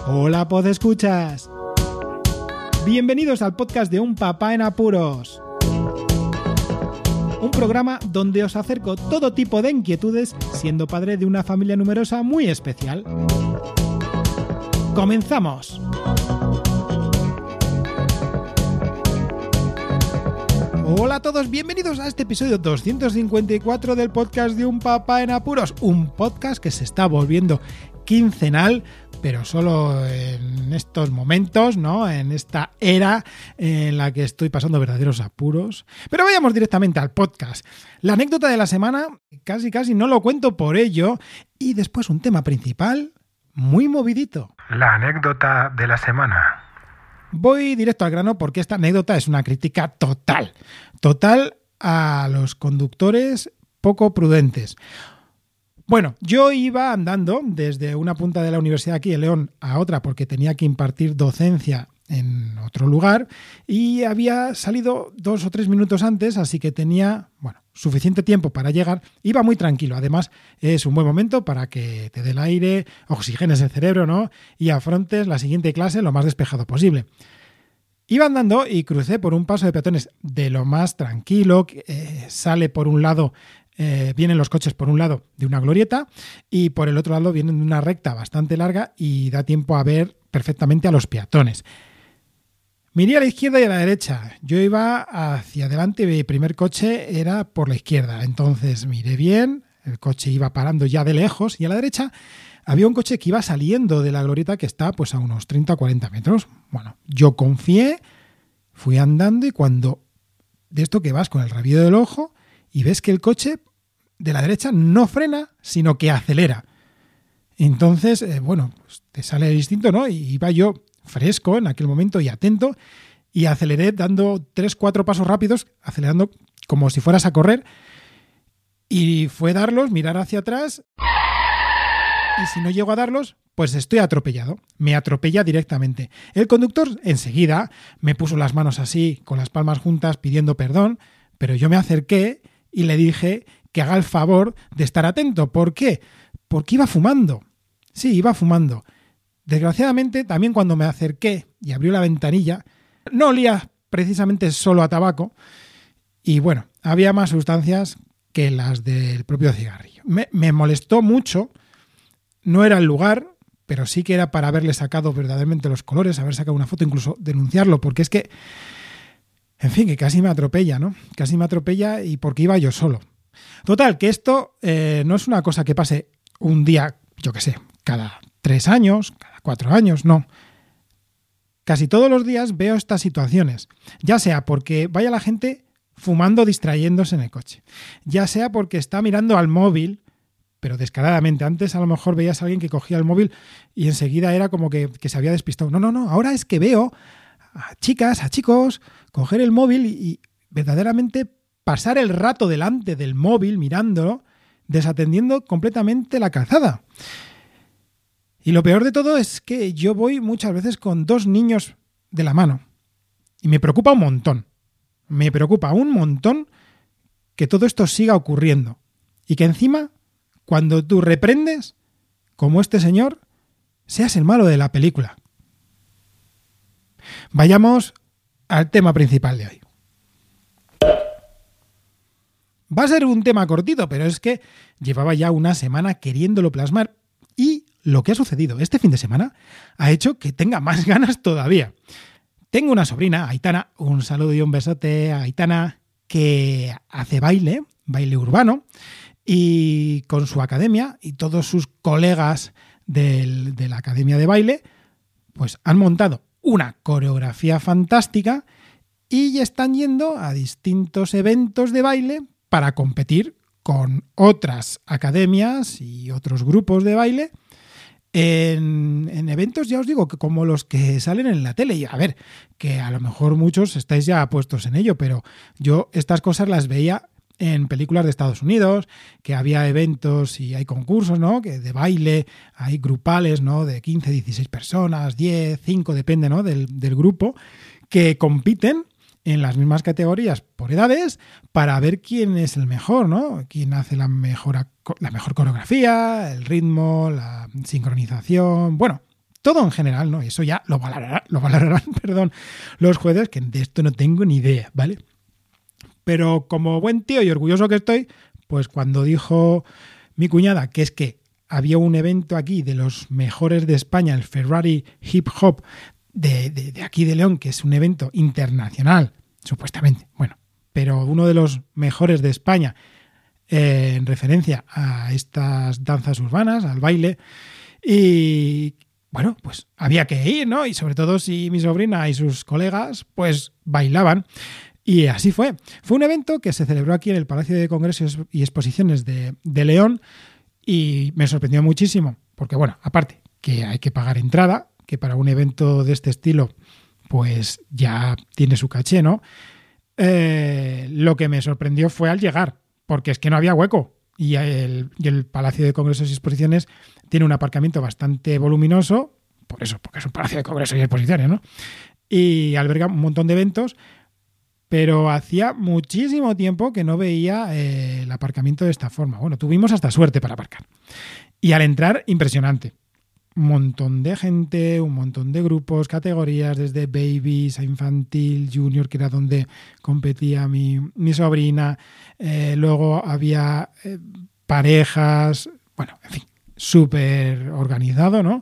Hola, podescuchas. Bienvenidos al podcast de Un Papá en Apuros. Un programa donde os acerco todo tipo de inquietudes siendo padre de una familia numerosa muy especial. ¡Comenzamos! Hola a todos, bienvenidos a este episodio 254 del podcast de Un Papá en Apuros. Un podcast que se está volviendo quincenal, pero solo en estos momentos, ¿no? En esta era en la que estoy pasando verdaderos apuros. Pero vayamos directamente al podcast. La anécdota de la semana, casi no lo cuento por ello. Y después un tema principal muy movidito. La anécdota de la semana. Voy directo al grano porque esta anécdota es una crítica total a los conductores poco prudentes. Bueno, yo iba andando desde una punta de la universidad aquí en León a otra porque tenía que impartir docencia en otro lugar y había salido 2 o 3 minutos antes, así que tenía, suficiente tiempo para llegar. Iba muy tranquilo, además es un buen momento para que te dé el aire, oxigenes el cerebro, ¿no? Y afrontes la siguiente clase lo más despejado posible. Iba andando y crucé por un paso de peatones de lo más tranquilo, sale por un lado. Vienen los coches por un lado de una glorieta y por el otro lado vienen de una recta bastante larga y da tiempo a ver perfectamente a los peatones. Miré a la izquierda y a la derecha. Yo iba hacia adelante y mi primer coche era por la izquierda. Entonces miré bien, el coche iba parando ya de lejos y a la derecha había un coche que iba saliendo de la glorieta que está pues a unos 30 o 40 metros. Bueno, yo confié, fui andando y cuando de esto que vas con el rabillo del ojo y ves que el coche de la derecha no frena, sino que acelera. Entonces, pues te sale el instinto, ¿no? Y iba yo fresco en aquel momento y atento y aceleré dando 3-4 pasos rápidos, acelerando como si fueras a correr y fue darlos, mirar hacia atrás y si no llego a darlos, pues estoy atropellado. Me atropella directamente. El conductor enseguida me puso las manos así, con las palmas juntas, pidiendo perdón, pero yo me acerqué y le dije que haga el favor de estar atento. ¿Por qué? Porque iba fumando. Sí, iba fumando. Desgraciadamente, también cuando me acerqué y abrió la ventanilla, no olía precisamente solo a tabaco y había más sustancias que las del propio cigarrillo. Me molestó mucho, no era el lugar, pero sí que era para haberle sacado verdaderamente los colores, haber sacado una foto, incluso denunciarlo, porque es que, en fin, que casi me atropella, ¿no? Casi me atropella y porque iba yo solo. Total, que esto no es una cosa que pase un día, yo qué sé, cada 3 años, cada 4 años, no. Casi todos los días veo estas situaciones, ya sea porque vaya la gente fumando distrayéndose en el coche, ya sea porque está mirando al móvil, pero descaradamente. Antes a lo mejor veías a alguien que cogía el móvil y enseguida era como que se había despistado. No, ahora es que veo a chicas, a chicos coger el móvil y verdaderamente pasar el rato delante del móvil mirándolo, desatendiendo completamente la calzada. Y lo peor de todo es que yo voy muchas veces con 2 niños de la mano y me preocupa un montón. Me preocupa un montón que todo esto siga ocurriendo y que encima, cuando tú reprendes, como este señor, seas el malo de la película. Vayamos al tema principal de hoy. Va a ser un tema cortito, pero es que llevaba ya una semana queriéndolo plasmar y lo que ha sucedido este fin de semana ha hecho que tenga más ganas todavía. Tengo una sobrina, Aitana, un saludo y un besote a Aitana, que hace baile urbano, y con su academia y todos sus colegas de la academia de baile, pues han montado una coreografía fantástica y están yendo a distintos eventos de baile para competir con otras academias y otros grupos de baile en eventos, ya os digo, que como los que salen en la tele. Y a ver, que a lo mejor muchos estáis ya puestos en ello, pero yo estas cosas las veía en películas de Estados Unidos, que había eventos y hay concursos, ¿no? Que de baile, hay grupales, ¿no? De 15, 16 personas, 10, 5, depende, ¿no? del grupo, que compiten en las mismas categorías por edades para ver quién es el mejor, ¿no? Quién hace la mejor coreografía, el ritmo, la sincronización, bueno, todo en general, ¿no? Eso ya lo valorarán, perdón, los jueces, que de esto no tengo ni idea, ¿vale? Pero como buen tío y orgulloso que estoy, pues cuando dijo mi cuñada que es que había un evento aquí de los mejores de España, el Ferrari Hip Hop de aquí de León, que es un evento internacional, supuestamente, bueno, pero uno de los mejores de España en referencia a estas danzas urbanas, al baile, y bueno, pues había que ir, ¿no? Y sobre todo si mi sobrina y sus colegas pues bailaban. Y así fue. Fue un evento que se celebró aquí en el Palacio de Congresos y Exposiciones de León y me sorprendió muchísimo, porque bueno, aparte que hay que pagar entrada, que para un evento de este estilo pues ya tiene su caché, ¿no? Lo que me sorprendió fue al llegar, porque es que no había hueco. Y el Palacio de Congresos y Exposiciones tiene un aparcamiento bastante voluminoso, por eso, porque es un Palacio de Congresos y Exposiciones, ¿no? Y alberga un montón de eventos, pero hacía muchísimo tiempo que no veía el aparcamiento de esta forma. Bueno, tuvimos hasta suerte para aparcar. Y al entrar, impresionante. Un montón de gente, un montón de grupos, categorías, desde babies a infantil, junior, que era donde competía mi sobrina. Luego había parejas, bueno, en fin, súper organizado, ¿no?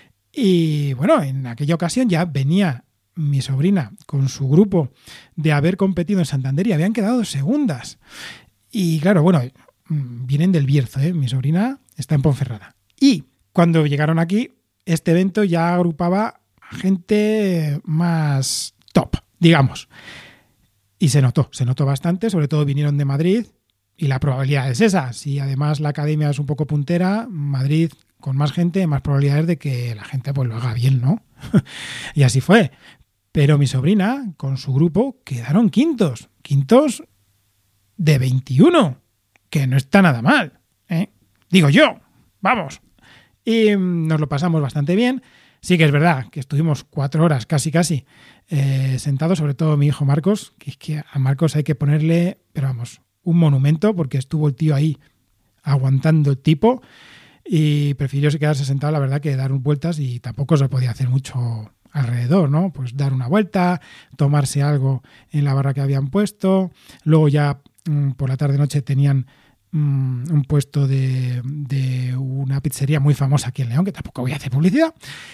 Y bueno, en aquella ocasión ya venía mi sobrina con su grupo de haber competido en Santander y habían quedado segundas. Y claro, bueno, vienen del Bierzo, ¿eh? Mi sobrina está en Ponferrada. Y cuando llegaron aquí, este evento ya agrupaba a gente más top, digamos. Y se notó bastante, sobre todo vinieron de Madrid y la probabilidad es esa. Si además la academia es un poco puntera, Madrid con más gente, más probabilidades de que la gente pues lo haga bien, ¿no? Y así fue. Pero mi sobrina con su grupo quedaron quintos de 21, que no está nada mal, ¿eh? Digo yo, vamos. Y nos lo pasamos bastante bien. Sí que es verdad que estuvimos 4 horas casi sentados, sobre todo mi hijo Marcos, que es que a Marcos hay que ponerle, pero vamos, un monumento, porque estuvo el tío ahí aguantando el tipo y prefirió quedarse sentado, la verdad, que dar vueltas y tampoco se podía hacer mucho alrededor, ¿no? Pues dar una vuelta, tomarse algo en la barra que habían puesto, luego ya por la tarde-noche tenían un puesto de una pizzería muy famosa aquí en León, que tampoco voy a hacer publicidad,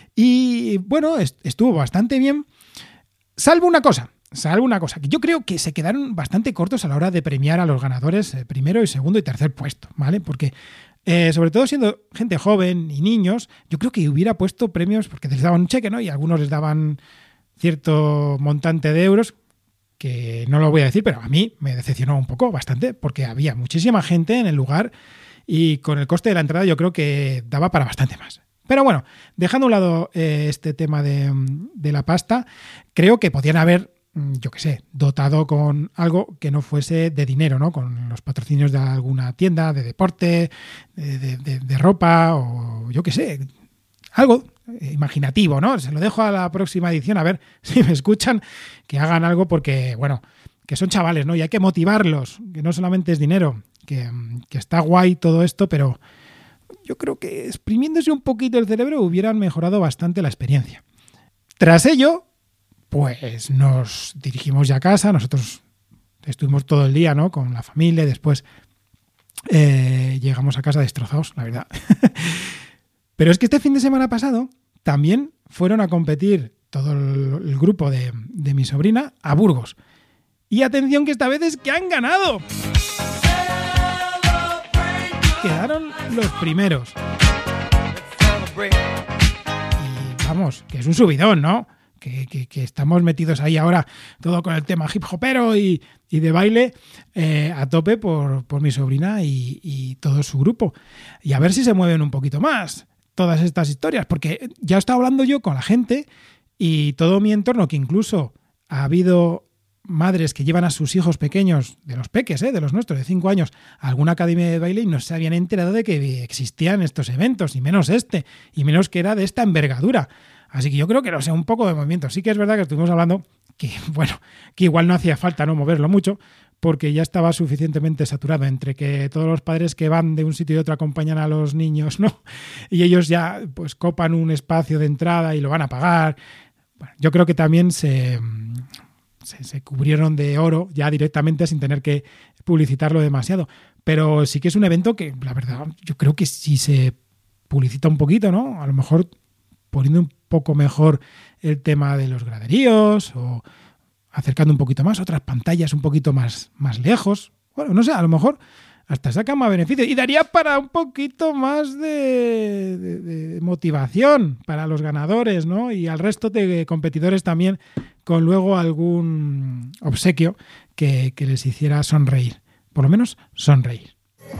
y bueno, estuvo bastante bien, salvo una cosa, que yo creo que se quedaron bastante cortos a la hora de premiar a los ganadores primero y segundo y tercer puesto, ¿vale? Porque sobre todo siendo gente joven y niños, yo creo que hubiera puesto premios porque les daban un cheque, ¿no? Y algunos les daban cierto montante de euros, que no lo voy a decir, pero a mí me decepcionó un poco, bastante, porque había muchísima gente en el lugar y con el coste de la entrada yo creo que daba para bastante más. Pero bueno, dejando a un lado este tema de la pasta, creo que podían haber, yo qué sé, dotado con algo que no fuese de dinero, ¿no? Con los patrocinios de alguna tienda, de deporte, de ropa o yo qué sé, algo imaginativo, ¿no? Se lo dejo a la próxima edición, a ver si me escuchan, que hagan algo porque, bueno, que son chavales, ¿no? Y hay que motivarlos, que no solamente es dinero, que está guay todo esto, pero yo creo que exprimiéndose un poquito el cerebro hubieran mejorado bastante la experiencia. Tras ello, pues nos dirigimos ya a casa, nosotros estuvimos todo el día, ¿no? Con la familia, después llegamos a casa destrozados, la verdad. Pero es que este fin de semana pasado también fueron a competir todo el grupo de mi sobrina a Burgos. Y atención que esta vez es que han ganado. Quedaron los primeros. Y vamos, que es un subidón, ¿no? Que estamos metidos ahí ahora todo con el tema hip hopero y de baile a tope por mi sobrina y todo su grupo. Y a ver si se mueven un poquito más todas estas historias, porque ya he estado hablando yo con la gente y todo mi entorno, que incluso ha habido madres que llevan a sus hijos pequeños, de los peques, de los nuestros, de 5 años, a alguna academia de baile y no se habían enterado de que existían estos eventos, y menos y menos que era de esta envergadura. Así que yo creo que no sé, un poco de movimiento. Sí que es verdad que estuvimos hablando que, bueno, que igual no hacía falta no moverlo mucho, porque ya estaba suficientemente saturado entre que todos los padres que van de un sitio y otro acompañan a los niños, ¿no? Y ellos ya pues copan un espacio de entrada y lo van a pagar. Bueno, yo creo que también se cubrieron de oro ya directamente sin tener que publicitarlo demasiado. Pero sí que es un evento que, la verdad, yo creo que si se publicita un poquito, ¿no? A lo mejor poniendo un poco mejor el tema de los graderíos o acercando un poquito más, otras pantallas un poquito más lejos. Bueno, no sé, a lo mejor hasta saca más beneficio y daría para un poquito más de motivación para los ganadores, ¿no? Y al resto de competidores también, con luego algún obsequio que les hiciera sonreír. Por lo menos sonreír.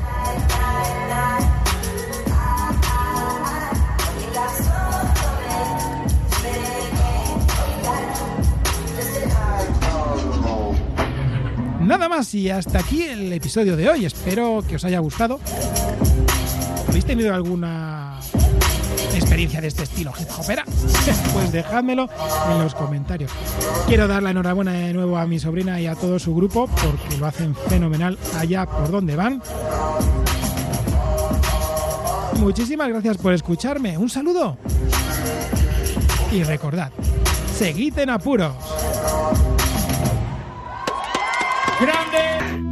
Nada más y hasta aquí el episodio de hoy. Espero que os haya gustado. ¿Habéis tenido alguna experiencia de este estilo hip hopera? Pues dejádmelo en los comentarios. Quiero dar la enhorabuena de nuevo a mi sobrina y a todo su grupo porque lo hacen fenomenal allá por donde van. Muchísimas gracias por escucharme. Un saludo. Y recordad, seguid en apuros. ¡Grande!